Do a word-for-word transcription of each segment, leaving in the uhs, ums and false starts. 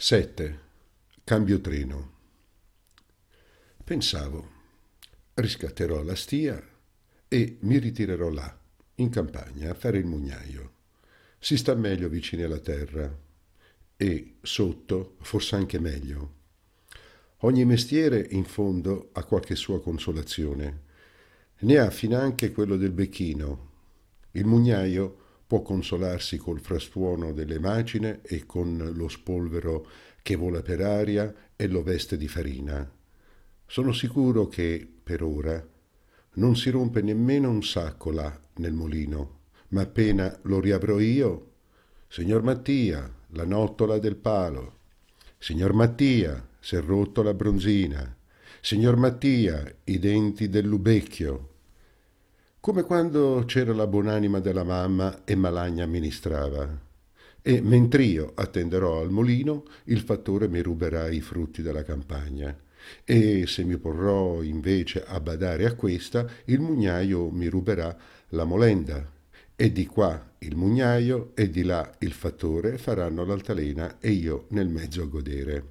sette. Cambio treno. Pensavo, riscatterò la stia e mi ritirerò là, in campagna, a fare il mugnaio. Si sta meglio vicino alla terra e, sotto, forse anche meglio. Ogni mestiere, in fondo, ha qualche sua consolazione. Ne ha finanche quello del becchino. Il mugnaio può consolarsi col frastuono delle macine e con lo spolvero che vola per aria e lo veste di farina. Sono sicuro che, per ora, non si rompe nemmeno un sacco là nel mulino, ma appena lo riavrò io, signor Mattia, la nottola del palo, signor Mattia, s'è rotto la bronzina, signor Mattia, i denti del lubecchio. Come quando c'era la buonanima della mamma e Malagna amministrava. E mentr'io attenderò al mulino, il fattore mi ruberà i frutti della campagna. E se mi porrò invece a badare a questa, il mugnaio mi ruberà la molenda. E di qua il mugnaio e di là il fattore faranno l'altalena e io nel mezzo a godere.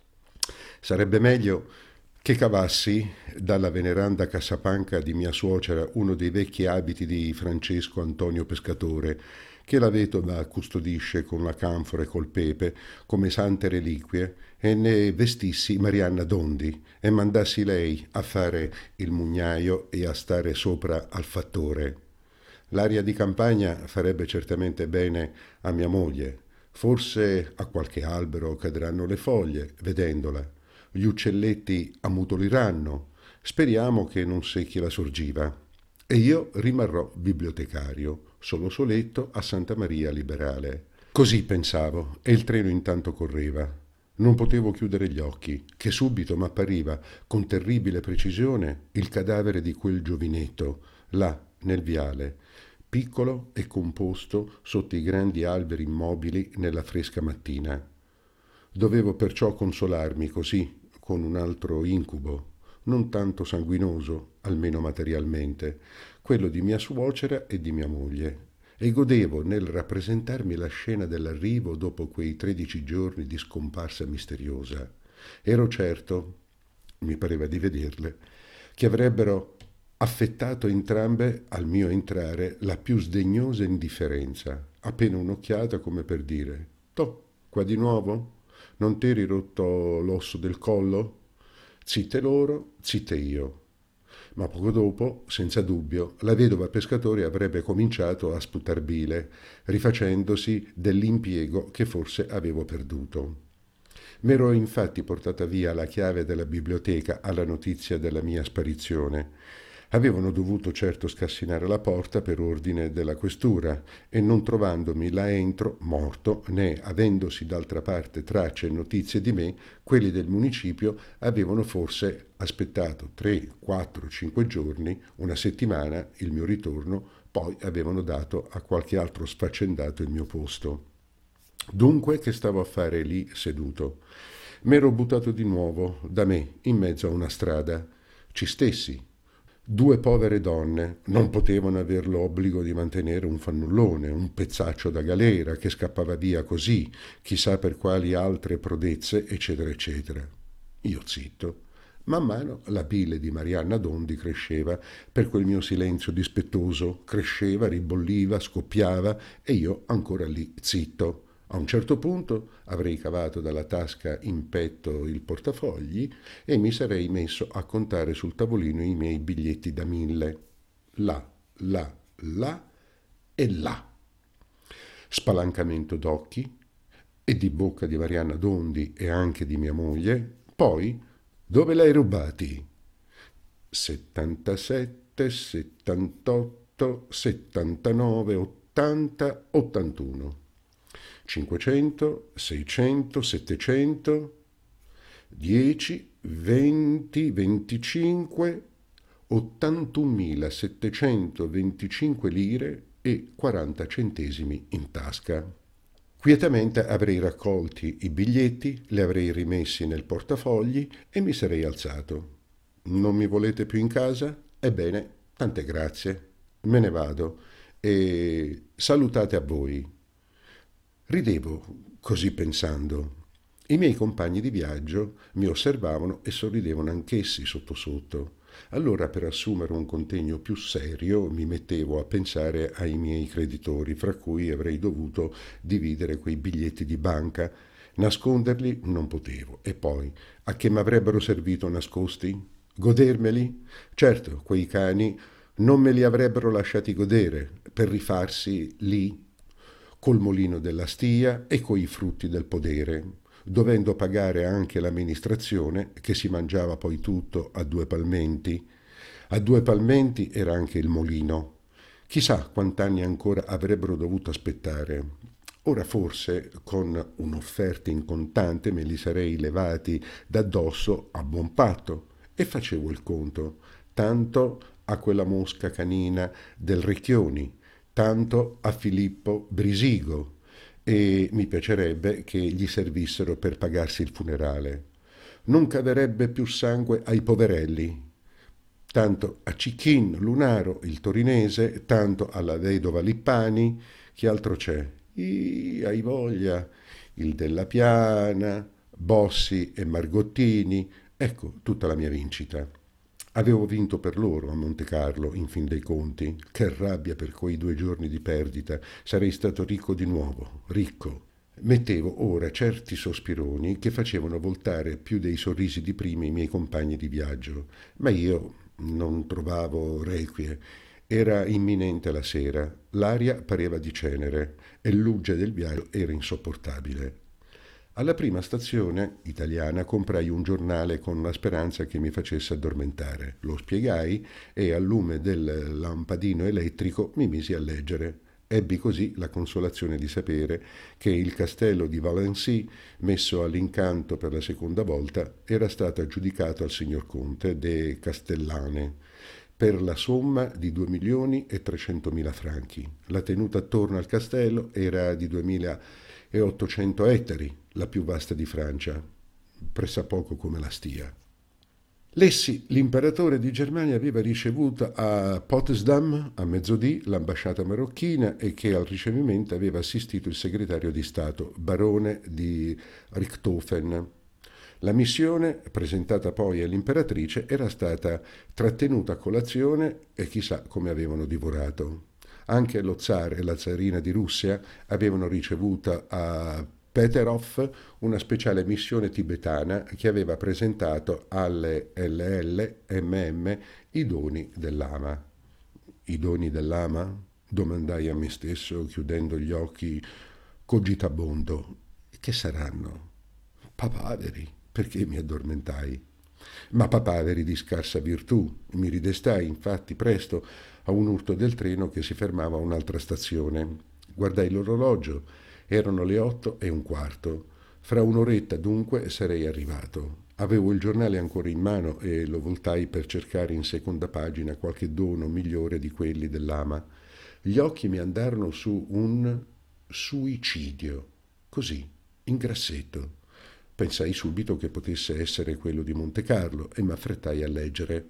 Sarebbe meglio che cavassi dalla veneranda cassapanca di mia suocera uno dei vecchi abiti di Francesco Antonio Pescatore, che la vedova custodisce con la canfora e col pepe come sante reliquie, e ne vestissi Marianna Dondi e mandassi lei a fare il mugnaio e a stare sopra al fattore. L'aria di campagna farebbe certamente bene a mia moglie. Forse a qualche albero cadranno le foglie, vedendola. Gli uccelletti ammutoliranno. Speriamo che non secchi la sorgiva. E io rimarrò bibliotecario, solo soletto a Santa Maria Liberale. Così pensavo, e il treno intanto correva. Non potevo chiudere gli occhi, che subito m'appariva, con terribile precisione, il cadavere di quel giovinetto, là, nel viale, piccolo e composto sotto i grandi alberi immobili nella fresca mattina. Dovevo perciò consolarmi così, con un altro incubo, non tanto sanguinoso, almeno materialmente, quello di mia suocera e di mia moglie, e godevo nel rappresentarmi la scena dell'arrivo dopo quei tredici giorni di scomparsa misteriosa. Ero certo, mi pareva di vederle, che avrebbero affettato entrambe al mio entrare la più sdegnosa indifferenza, appena un'occhiata come per dire «Toh, qua di nuovo? Non t'eri rotto l'osso del collo?» Zitte loro, zitte io. Ma poco dopo, senza dubbio, la vedova Pescatore avrebbe cominciato a sputar bile, rifacendosi dell'impiego che forse avevo perduto. M'ero infatti portata via la chiave della biblioteca alla notizia della mia sparizione. Avevano dovuto certo scassinare la porta per ordine della questura e non trovandomi là entro, morto, né avendosi d'altra parte tracce e notizie di me, quelli del municipio avevano forse aspettato tre, quattro, cinque giorni, una settimana, il mio ritorno, poi avevano dato a qualche altro sfaccendato il mio posto. Dunque che stavo a fare lì seduto? M'ero buttato di nuovo da me in mezzo a una strada. Ci stessi. Due povere donne non potevano aver l'obbligo di mantenere un fannullone, un pezzaccio da galera che scappava via così, chissà per quali altre prodezze, eccetera, eccetera. Io zitto. Man mano la bile di Marianna Dondi cresceva per quel mio silenzio dispettoso, cresceva, ribolliva, scoppiava e io ancora lì zitto. A un certo punto avrei cavato dalla tasca in petto il portafogli e mi sarei messo a contare sul tavolino i miei biglietti da mille. Là, là, là e là. Spalancamento d'occhi e di bocca di Marianna Dondi e anche di mia moglie. Poi, dove l'hai rubati? settantasette, settantotto, settantanove, ottanta, ottantuno. cinquecento, seicento, settecento, dieci, venti, venticinque, ottantunomilasettecentoventicinque lire e quaranta centesimi in tasca. Quietamente avrei raccolti i biglietti, li avrei rimessi nel portafogli e mi sarei alzato. Non mi volete più in casa? Ebbene, tante grazie. Me ne vado e salutate a voi. Ridevo, così pensando. I miei compagni di viaggio mi osservavano e sorridevano anch'essi sotto sotto. Allora, per assumere un contegno più serio, mi mettevo a pensare ai miei creditori, fra cui avrei dovuto dividere quei biglietti di banca. Nasconderli non potevo. E poi, a che mi avrebbero servito nascosti? Godermeli? Certo, quei cani non me li avrebbero lasciati godere per rifarsi lì col molino della stia e coi frutti del podere, dovendo pagare anche l'amministrazione che si mangiava poi tutto a due palmenti. A due palmenti era anche il molino. Chissà quant'anni ancora avrebbero dovuto aspettare. Ora forse con un'offerta in contante me li sarei levati d'addosso a buon patto e facevo il conto, tanto a quella mosca canina del Recchioni, tanto a Filippo Brisigo, e mi piacerebbe che gli servissero per pagarsi il funerale. Non caverebbe più sangue ai poverelli, tanto a Cicchin Lunaro, il torinese, tanto alla vedova Lippani. Che altro c'è? I, hai voglia, il Della Piana, Bossi e Margottini, ecco tutta la mia vincita. Avevo vinto per loro a Monte Carlo, in fin dei conti. Che rabbia per quei due giorni di perdita. Sarei stato ricco di nuovo, ricco. Mettevo ora certi sospironi che facevano voltare più dei sorrisi di prima i miei compagni di viaggio, ma io non trovavo requie. Era imminente la sera, l'aria pareva di cenere e l'uggia del viaggio era insopportabile. Alla prima stazione italiana comprai un giornale con la speranza che mi facesse addormentare. Lo spiegai e al lume del lampadino elettrico mi misi a leggere. Ebbi così la consolazione di sapere che il castello di Valency, messo all'incanto per la seconda volta, era stato aggiudicato al signor Conte de Castellane per la somma di due milioni e trecentomila franchi. La tenuta attorno al castello era di duemilaottocento ettari, la più vasta di Francia, pressappoco come la Stia. Lessi, l'imperatore di Germania, aveva ricevuto a Potsdam a mezzodì l'ambasciata marocchina e che al ricevimento aveva assistito il segretario di Stato, barone di Richthofen. La missione, presentata poi all'imperatrice, era stata trattenuta a colazione e chissà come avevano divorato. Anche lo zar e la zarina di Russia avevano ricevuto a Peterhof una speciale missione tibetana che aveva presentato alle L L M M i doni dell'Ama. I doni dell'Ama? Domandai a me stesso, chiudendo gli occhi cogitabondo. Che saranno? Papaveri, perché mi addormentai. Ma papaveri di scarsa virtù. Mi ridestai infatti presto a un urto del treno che si fermava a un'altra stazione. Guardai l'orologio. Erano le otto e un quarto. Fra un'oretta dunque sarei arrivato. Avevo il giornale ancora in mano e lo voltai per cercare in seconda pagina qualche dono migliore di quelli dell'Ama. Gli occhi mi andarono su un suicidio, così, in grassetto. Pensai subito che potesse essere quello di Monte Carlo e m'affrettai a leggere.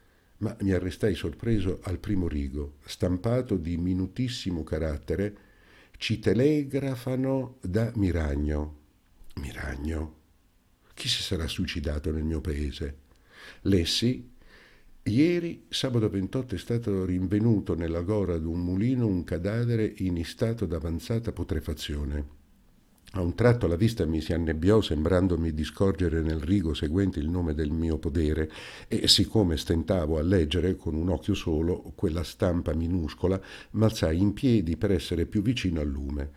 Ma mi arrestai sorpreso al primo rigo, stampato di minutissimo carattere: ci telegrafano da Miragno. Miragno? Chi si sarà suicidato nel mio paese? Lessi: ieri, sabato ventotto, è stato rinvenuto nella gora d'un mulino un cadavere in stato d'avanzata putrefazione. A un tratto la vista mi si annebbiò, sembrandomi di scorgere nel rigo seguente il nome del mio podere, e siccome stentavo a leggere con un occhio solo quella stampa minuscola, m'alzai in piedi per essere più vicino al lume.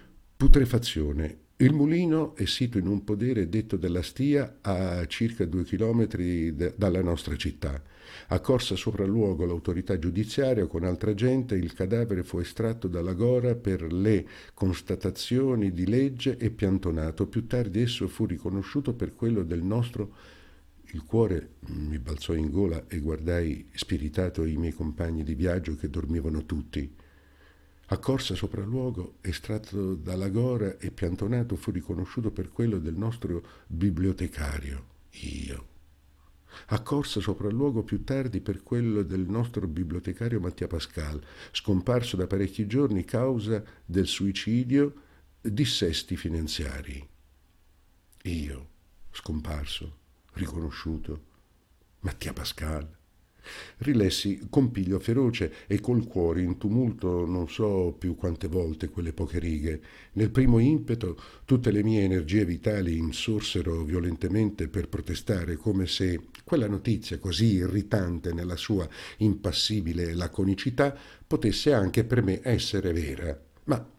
Putrefazione. Il mulino è sito in un podere detto della Stia, a circa due chilometri de- dalla nostra città. Accorsa sopralluogo l'autorità giudiziaria con altra gente, il cadavere fu estratto dalla gora per le constatazioni di legge e piantonato. Più tardi esso fu riconosciuto per quello del nostro... Il cuore mi balzò in gola e guardai spiritato i miei compagni di viaggio che dormivano tutti. Accorsa sopralluogo, estratto dalla gora e piantonato, fu riconosciuto per quello del nostro bibliotecario. Io. Accorsa sopralluogo più tardi per quello del nostro bibliotecario Mattia Pascal, scomparso da parecchi giorni causa del suicidio, dissesti finanziari. Io, scomparso, riconosciuto. Mattia Pascal. Rilessi con piglio feroce e col cuore in tumulto non so più quante volte quelle poche righe. Nel primo impeto tutte le mie energie vitali insorsero violentemente per protestare, come se quella notizia così irritante nella sua impassibile laconicità potesse anche per me essere vera. Ma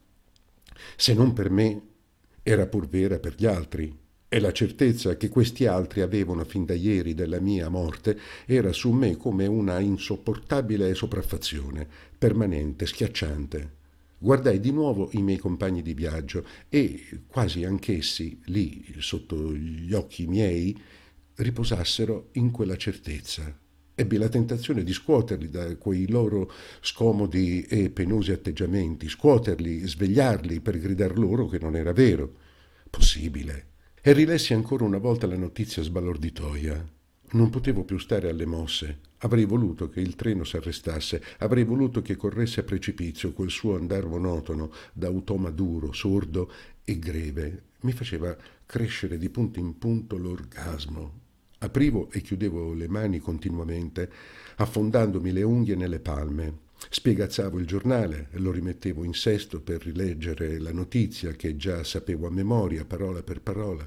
se non per me, era pur vera per gli altri. E la certezza che questi altri avevano fin da ieri della mia morte era su me come una insopportabile sopraffazione, permanente, schiacciante. Guardai di nuovo i miei compagni di viaggio e quasi anch'essi, lì sotto gli occhi miei, riposassero in quella certezza. Ebbi la tentazione di scuoterli da quei loro scomodi e penosi atteggiamenti, scuoterli, svegliarli per gridar loro che non era vero. Possibile. E rilessi ancora una volta la notizia sbalorditoia. Non potevo più stare alle mosse. Avrei voluto che il treno s'arrestasse, avrei voluto che corresse a precipizio quel suo andar monotono, da automa duro, sordo e greve. Mi faceva crescere di punto in punto l'orgasmo. Aprivo e chiudevo le mani continuamente, affondandomi le unghie nelle palme. Spiegazzavo il giornale, lo rimettevo in sesto per rileggere la notizia che già sapevo a memoria, parola per parola.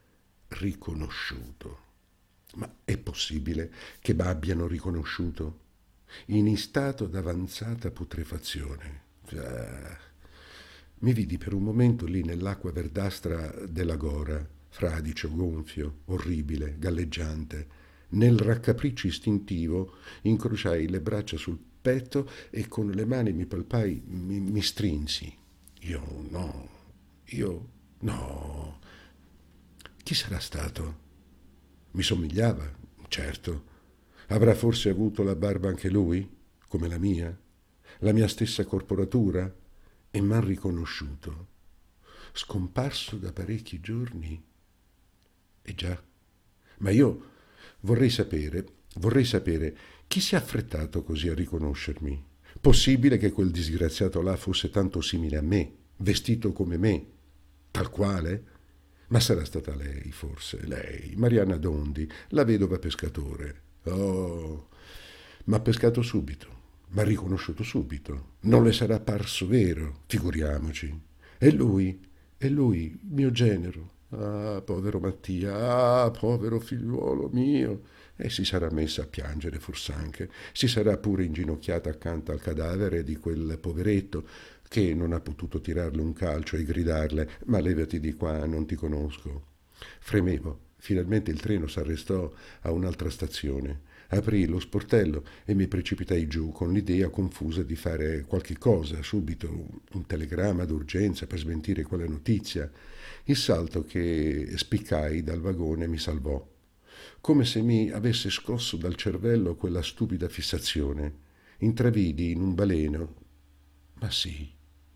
Riconosciuto. Ma è possibile che m'abbiano riconosciuto? In stato d'avanzata putrefazione. Ah. Mi vidi per un momento lì nell'acqua verdastra della gora, fradicio, gonfio, orribile, galleggiante. Nel raccapriccio istintivo incrociai le braccia sul petto e con le mani mi palpai, mi, mi strinsi. Io no, io no. Chi sarà stato? Mi somigliava, certo. Avrà forse avuto la barba anche lui, come la mia? La mia stessa corporatura? E m'han riconosciuto. Scomparso da parecchi giorni? E già. Ma io vorrei sapere, vorrei sapere chi si è affrettato così a riconoscermi. Possibile che quel disgraziato là fosse tanto simile a me, vestito come me, tal quale? Ma sarà stata lei, forse, lei, Marianna Dondi, la vedova pescatore. Oh, m'ha pescato subito, m'ha riconosciuto subito. Non le sarà parso vero, figuriamoci. E lui, e lui, mio genero. Ah, povero Mattia, ah, povero figliuolo mio. E si sarà messa a piangere, fors'anche. Si sarà pure inginocchiata accanto al cadavere di quel poveretto che non ha potuto tirarle un calcio e gridarle «Ma levati di qua, non ti conosco». Fremevo. Finalmente il treno s'arrestò a un'altra stazione. Aprii lo sportello e mi precipitai giù con l'idea confusa di fare qualche cosa, subito, un telegramma d'urgenza per smentire quella notizia. Il salto che spiccai dal vagone mi salvò, come se mi avesse scosso dal cervello quella stupida fissazione. Intravidi in un baleno, ma sì,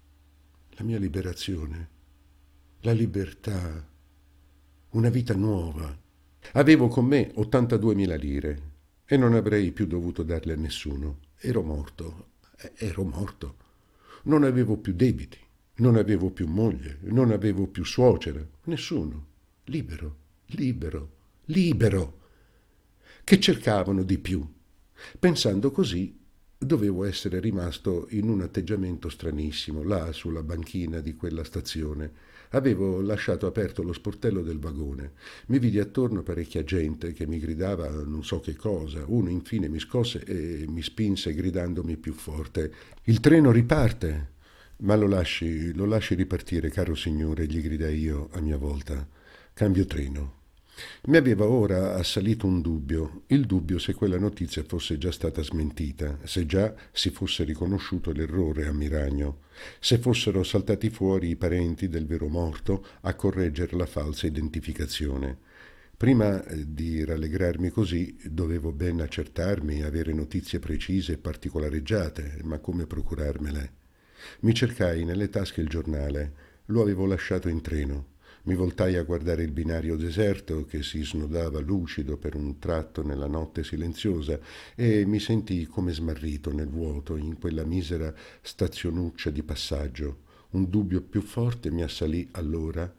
la mia liberazione, la libertà, una vita nuova. Avevo con me ottantaduemila lire e non avrei più dovuto darle a nessuno. Ero morto, ero morto. Non avevo più debiti, non avevo più moglie, non avevo più suocera, nessuno. Libero, libero, libero. Che cercavano di più? Pensando così, dovevo essere rimasto in un atteggiamento stranissimo, là sulla banchina di quella stazione. Avevo lasciato aperto lo sportello del vagone. Mi vidi attorno parecchia gente che mi gridava non so che cosa. Uno infine mi scosse e mi spinse gridandomi più forte. «Il treno riparte!» «Ma lo lasci, lo lasci ripartire, caro signore», gli gridai io a mia volta. «Cambio treno». Mi aveva ora assalito un dubbio, il dubbio se quella notizia fosse già stata smentita, se già si fosse riconosciuto l'errore a Miragno, se fossero saltati fuori i parenti del vero morto a correggere la falsa identificazione. Prima di rallegrarmi così dovevo ben accertarmi, avere notizie precise e particolareggiate, ma come procurarmele? Mi cercai nelle tasche il giornale, lo avevo lasciato in treno. Mi voltai a guardare il binario deserto che si snodava lucido per un tratto nella notte silenziosa e mi sentii come smarrito nel vuoto in quella misera stazionuccia di passaggio. Un dubbio più forte mi assalì allora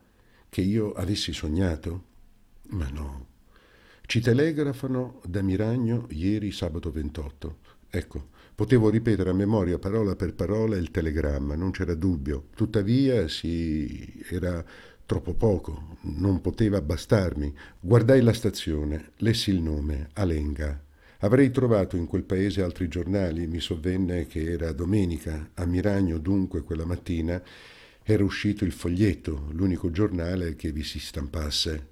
Che io avessi sognato? Ma no. Ci telegrafano da Miragno ieri sabato ventotto. Ecco, potevo ripetere a memoria parola per parola il telegramma, non c'era dubbio. Tuttavia sì, era troppo poco, non poteva bastarmi. Guardai la stazione, lessi il nome, Alenga. Avrei trovato in quel paese altri giornali, mi sovvenne che era domenica. A Miragno, dunque, quella mattina era uscito il Foglietto, l'unico giornale che vi si stampasse.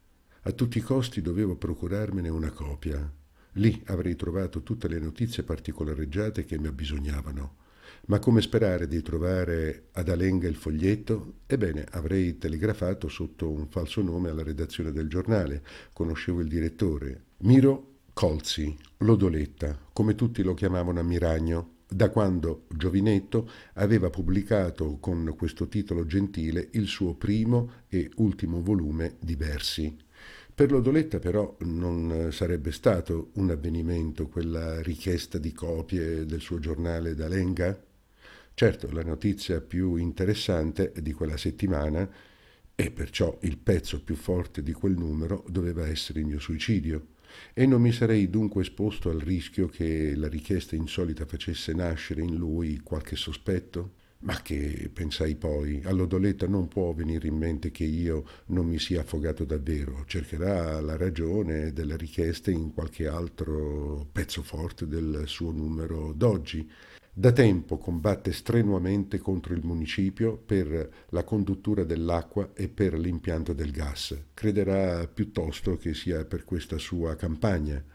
A tutti i costi dovevo procurarmene una copia. Lì avrei trovato tutte le notizie particolareggiate che mi abbisognavano. Ma come sperare di trovare ad Alenga il Foglietto? Ebbene, avrei telegrafato sotto un falso nome alla redazione del giornale. Conoscevo il direttore. Miro Colzi, Lodoletta, come tutti lo chiamavano a Miragno, da quando, giovinetto, aveva pubblicato con questo titolo gentile il suo primo e ultimo volume di versi. Per Lodoletta però non sarebbe stato un avvenimento quella richiesta di copie del suo giornale d'Alenga? Certo, la notizia più interessante di quella settimana, e perciò il pezzo più forte di quel numero, doveva essere il mio suicidio. E non mi sarei dunque esposto al rischio che la richiesta insolita facesse nascere in lui qualche sospetto? Ma che, pensai poi, a Lodoletta non può venire in mente che io non mi sia affogato davvero. Cercherà la ragione della richiesta in qualche altro pezzo forte del suo numero d'oggi. Da tempo combatte strenuamente contro il municipio per la conduttura dell'acqua e per l'impianto del gas. Crederà piuttosto che sia per questa sua campagna.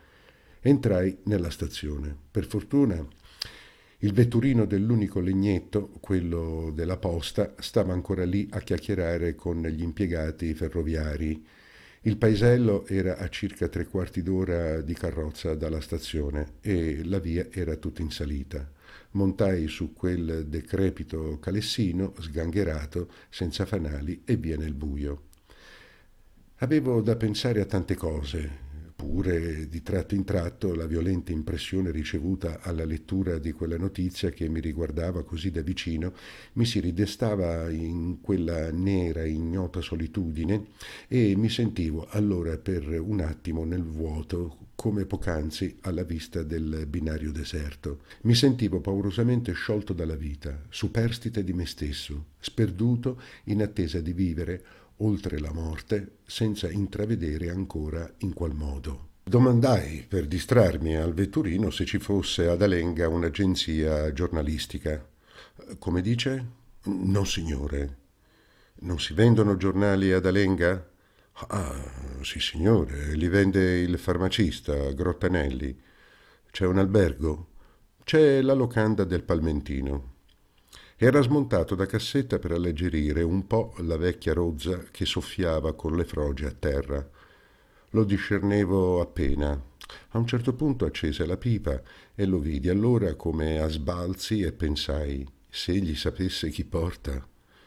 Entrai nella stazione. Per fortuna il vetturino dell'unico legnetto, quello della posta, stava ancora lì a chiacchierare con gli impiegati ferroviari. Il paesello era a circa tre quarti d'ora di carrozza dalla stazione e la via era tutta in salita. Montai su quel decrepito calessino, sgangherato, senza fanali, e via nel buio. Avevo da pensare a tante cose, pure di tratto in tratto la violenta impressione ricevuta alla lettura di quella notizia che mi riguardava così da vicino mi si ridestava in quella nera ignota solitudine e mi sentivo allora per un attimo nel vuoto come poc'anzi alla vista del binario deserto. Mi sentivo paurosamente sciolto dalla vita, superstite di me stesso, sperduto in attesa di vivere oltre la morte, senza intravedere ancora in qual modo. Domandai, per distrarmi al vetturino, se ci fosse ad Alenga un'agenzia giornalistica. Come dice? No, signore. Non si vendono giornali ad Alenga? Ah, sì, signore, li vende il farmacista Grottanelli. C'è un albergo? C'è la locanda del Palmentino. Era smontato da cassetta per alleggerire un po' la vecchia rozza che soffiava con le froge a terra. Lo discernevo appena. A un certo punto accese la pipa e lo vidi allora come a sbalzi e pensai, se egli sapesse chi porta.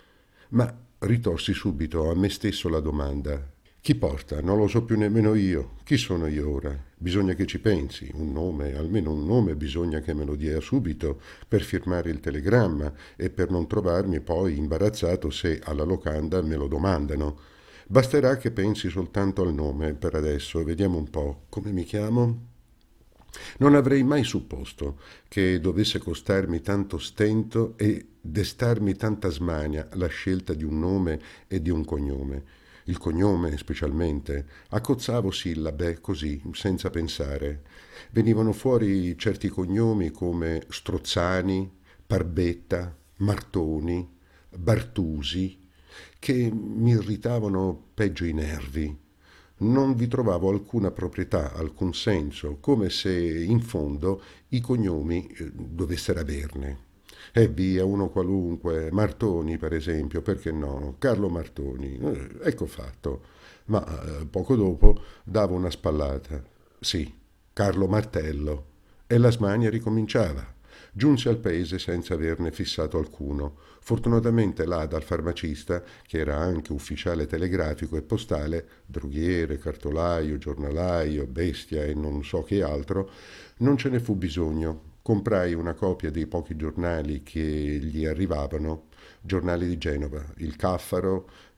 Ma ritorsi subito a me stesso la domanda. Chi porta? Non lo so più nemmeno io. Chi sono io ora? Bisogna che ci pensi. Un nome, almeno un nome bisogna che me lo dia subito per firmare il telegramma e per non trovarmi poi imbarazzato se alla locanda me lo domandano. Basterà che pensi soltanto al nome per adesso. Vediamo un po'. Come mi chiamo? Non avrei mai supposto che dovesse costarmi tanto stento e destarmi tanta smania la scelta di un nome e di un cognome. Il cognome, specialmente, accozzavo sillabe così, senza pensare. Venivano fuori certi cognomi come Strozzani, Parbetta, Martoni, Bartusi, che mi irritavano peggio i nervi. Non vi trovavo alcuna proprietà, alcun senso, come se in fondo i cognomi eh, dovessero averne. E via, uno qualunque, Martoni per esempio, perché no? Carlo Martoni, eh, ecco fatto. Ma eh, poco dopo davo una spallata. Sì, Carlo Martello. E la smania ricominciava. Giunse al paese senza averne fissato alcuno. Fortunatamente là dal farmacista, che era anche ufficiale telegrafico e postale, droghiere, cartolaio, giornalaio, bestia e non so che altro, non ce ne fu bisogno. Comprai una copia dei pochi giornali che gli arrivavano, giornali di Genova, il Caffaro,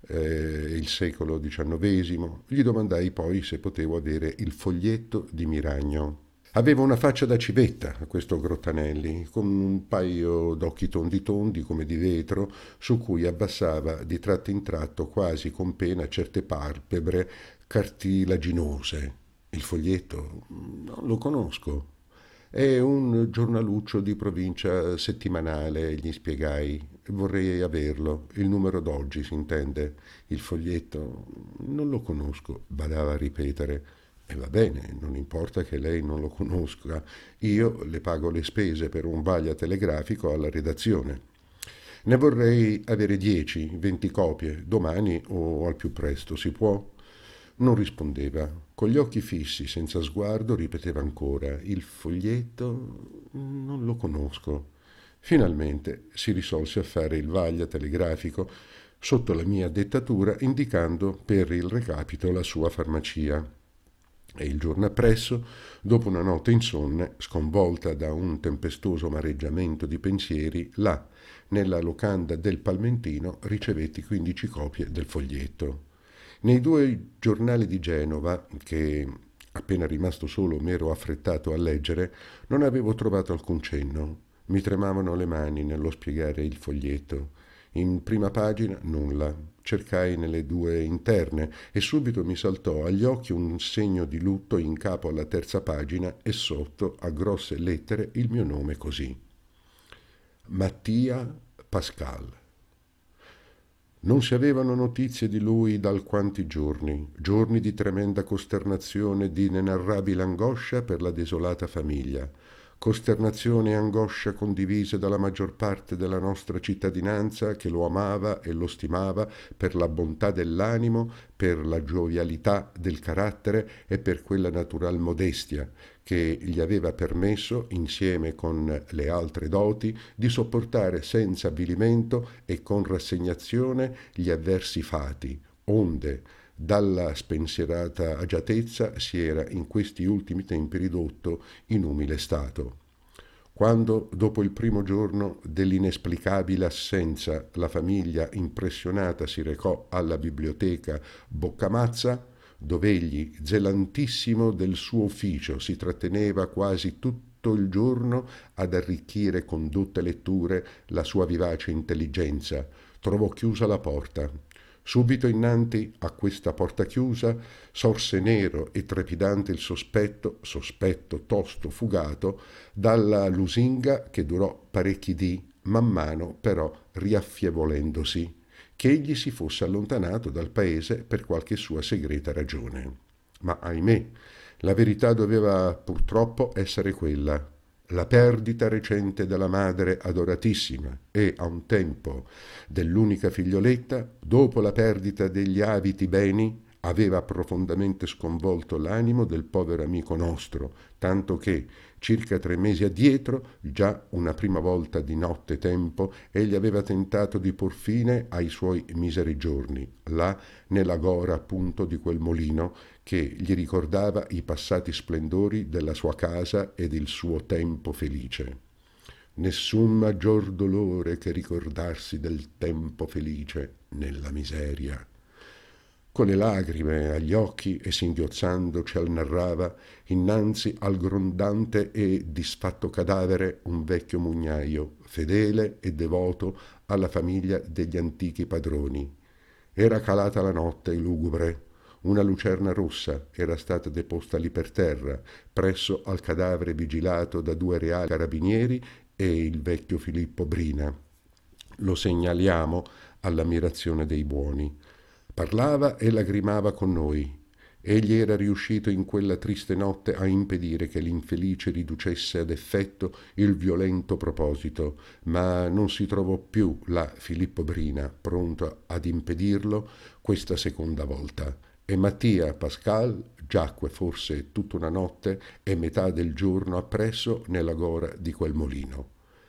eh, il secolo diciannovesimo. Gli domandai poi se potevo avere il foglietto di Miragno. Aveva una faccia da civetta, questo Grottanelli, con un paio d'occhi tondi tondi come di vetro, su cui abbassava di tratto in tratto, quasi con pena, certe palpebre cartilaginose. Il foglietto? Non lo conosco. È un giornaluccio di provincia settimanale, gli spiegai. Vorrei averlo. Il numero d'oggi, si intende. Il foglietto? Non lo conosco, badava a ripetere. E va bene, non importa che lei non lo conosca. Io le pago le spese per un vaglia telegrafico alla redazione. Ne vorrei avere dieci, venti copie, domani o al più presto, si può? Non rispondeva. Con gli occhi fissi, senza sguardo, ripeteva ancora: il foglietto? Non lo conosco. Finalmente si risolse a fare il vaglia telegrafico sotto la mia dettatura, indicando per il recapito la sua farmacia. E il giorno appresso, dopo una notte insonne, sconvolta da un tempestoso mareggiamento di pensieri, là, nella locanda del Palmentino, ricevetti quindici copie del foglietto. Nei due giornali di Genova, che appena rimasto solo m'ero affrettato a leggere, non avevo trovato alcun cenno. Mi tremavano le mani nello spiegare il foglietto. In prima pagina nulla. Cercai nelle due interne e subito mi saltò agli occhi un segno di lutto in capo alla terza pagina e sotto, a grosse lettere, il mio nome così: Mattia Pascal. Non si avevano notizie di lui da alquanti giorni, giorni di tremenda costernazione e di inenarrabile angoscia per la desolata famiglia. Costernazione e angoscia condivise dalla maggior parte della nostra cittadinanza, che lo amava e lo stimava per la bontà dell'animo, per la giovialità del carattere e per quella natural modestia che gli aveva permesso, insieme con le altre doti, di sopportare senza avvilimento e con rassegnazione gli avversi fati, onde dalla spensierata agiatezza si era in questi ultimi tempi ridotto in umile stato. Quando, dopo il primo giorno dell'inesplicabile assenza, la famiglia impressionata si recò alla biblioteca Boccamazza, dov'egli, zelantissimo del suo ufficio, si tratteneva quasi tutto il giorno ad arricchire con dotte letture la sua vivace intelligenza, trovò chiusa la porta. Subito innanti a questa porta chiusa sorse nero e trepidante il sospetto, sospetto tosto fugato, dalla lusinga che durò parecchi dì, man mano però riaffievolendosi, che egli si fosse allontanato dal paese per qualche sua segreta ragione. Ma ahimè, la verità doveva purtroppo essere quella: la perdita recente della madre adoratissima e, a un tempo, dell'unica figlioletta, dopo la perdita degli aviti beni, aveva profondamente sconvolto l'animo del povero amico nostro, tanto che, circa tre mesi addietro, già una prima volta di notte tempo, egli aveva tentato di por fine ai suoi miseri giorni, là nella gora appunto di quel molino che gli ricordava i passati splendori della sua casa ed il suo tempo felice. Nessun maggior dolore che ricordarsi del tempo felice nella miseria. Con le lagrime agli occhi e singhiozzando ci narrava innanzi al grondante e disfatto cadavere un vecchio mugnaio, fedele e devoto alla famiglia degli antichi padroni. Era calata la notte lugubre. Una lucerna rossa era stata deposta lì per terra, presso al cadavere vigilato da due reali carabinieri e il vecchio Filippo Brina. Lo segnaliamo all'ammirazione dei buoni. Parlava e lagrimava con noi. Egli era riuscito in quella triste notte a impedire che l'infelice riducesse ad effetto il violento proposito, ma non si trovò più là Filippo Brina, pronto ad impedirlo questa seconda volta. E Mattia Pascal giacque forse tutta una notte e metà del giorno appresso nella gora di quel molino.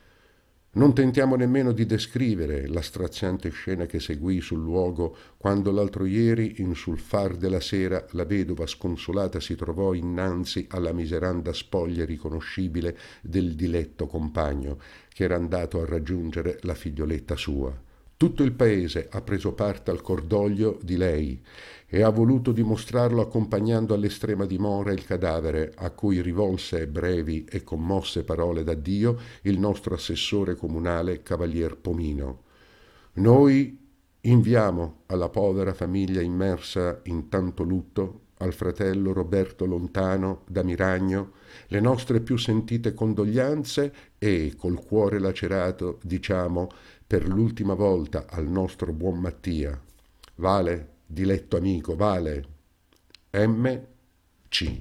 Non tentiamo nemmeno di descrivere la straziante scena che seguì sul luogo quando l'altro ieri, in sul far della sera, la vedova sconsolata si trovò innanzi alla miseranda spoglia riconoscibile del diletto compagno che era andato a raggiungere la figlioletta sua. Tutto il paese ha preso parte al cordoglio di lei e ha voluto dimostrarlo accompagnando all'estrema dimora il cadavere, a cui rivolse brevi e commosse parole d'addio il nostro assessore comunale Cavalier Pomino. Noi inviamo alla povera famiglia immersa in tanto lutto, al fratello Roberto Lontano da Miragno, le nostre più sentite condoglianze e, col cuore lacerato, diciamo per l'ultima volta al nostro buon Mattia: Vale, diletto amico, Vale. M C.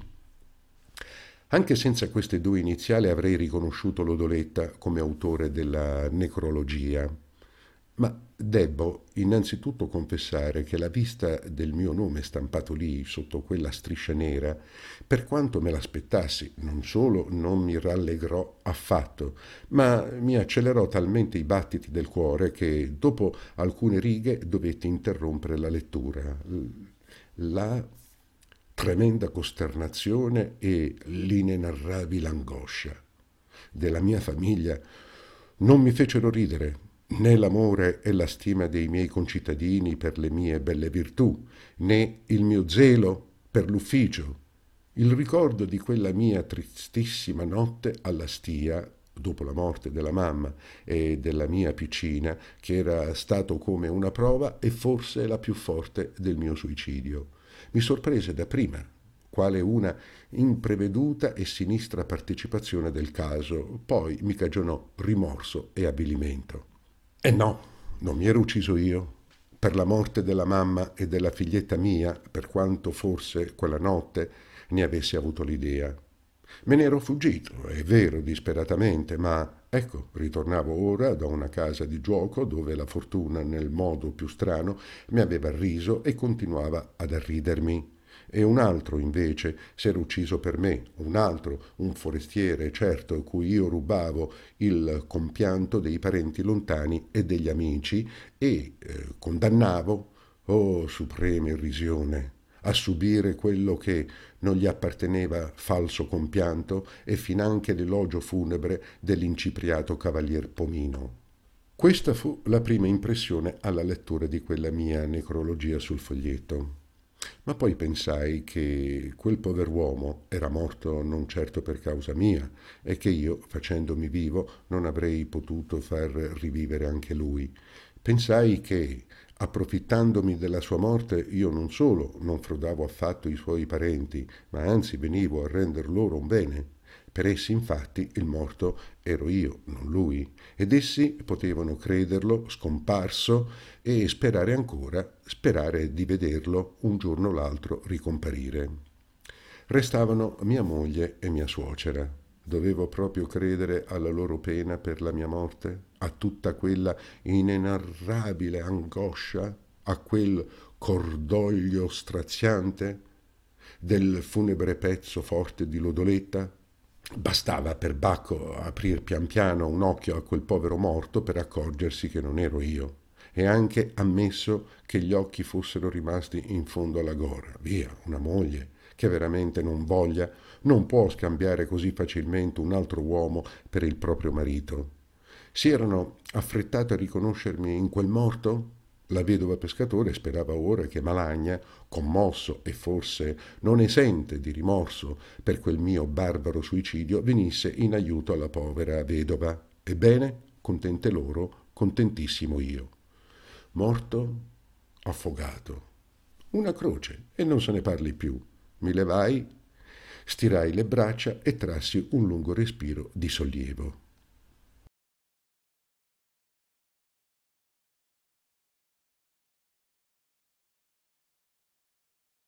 Anche senza queste due iniziali avrei riconosciuto Lodoletta come autore della necrologia, ma debbo innanzitutto confessare che la vista del mio nome stampato lì sotto quella striscia nera, per quanto me l'aspettassi, non solo non mi rallegrò affatto, ma mi accelerò talmente i battiti del cuore che dopo alcune righe dovetti interrompere la lettura. La tremenda costernazione e l'inenarrabile angoscia della mia famiglia non mi fecero ridere, né l'amore e la stima dei miei concittadini per le mie belle virtù, né il mio zelo per l'ufficio. Il ricordo di quella mia tristissima notte alla stia, dopo la morte della mamma e della mia piccina, che era stato come una prova e forse la più forte del mio suicidio, mi sorprese dapprima quale una impreveduta e sinistra partecipazione del caso, poi mi cagionò rimorso e avvilimento. E no, non mi ero ucciso io. Per la morte della mamma e della figlietta mia, per quanto forse quella notte ne avessi avuto l'idea. Me ne ero fuggito, è vero, disperatamente, ma ecco, ritornavo ora da una casa di gioco dove la fortuna, nel modo più strano, mi aveva riso e continuava ad arridermi. E un altro, invece, s'era ucciso per me, un altro, un forestiere, certo, cui io rubavo il compianto dei parenti lontani e degli amici e eh, condannavo, oh suprema irrisione, a subire quello che non gli apparteneva falso compianto e finanche l'elogio funebre dell'incipriato cavalier Pomino. Questa fu la prima impressione alla lettura di quella mia necrologia sul foglietto. Ma poi pensai che quel pover'uomo era morto non certo per causa mia e che io, facendomi vivo, non avrei potuto far rivivere anche lui. Pensai che, approfittandomi della sua morte, io non solo non frodavo affatto i suoi parenti, ma anzi venivo a render loro un bene. Per essi, infatti, il morto ero io, non lui, ed essi potevano crederlo scomparso e sperare ancora, sperare di vederlo un giorno o l'altro ricomparire. Restavano mia moglie e mia suocera. Dovevo proprio credere alla loro pena per la mia morte, a tutta quella inenarrabile angoscia, a quel cordoglio straziante del funebre pezzo forte di Lodoletta? Bastava per Bacco aprir pian piano un occhio a quel povero morto per accorgersi che non ero io, e anche ammesso che gli occhi fossero rimasti in fondo alla gora. Via, una moglie che veramente non voglia, non può scambiare così facilmente un altro uomo per il proprio marito. Si erano affrettate a riconoscermi in quel morto? La vedova pescatore sperava ora che Malagna, commosso e forse non esente di rimorso per quel mio barbaro suicidio, venisse in aiuto alla povera vedova. Ebbene, contente loro, contentissimo io. Morto, affogato. Una croce, e non se ne parli più. Mi levai, stirai le braccia e trassi un lungo respiro di sollievo.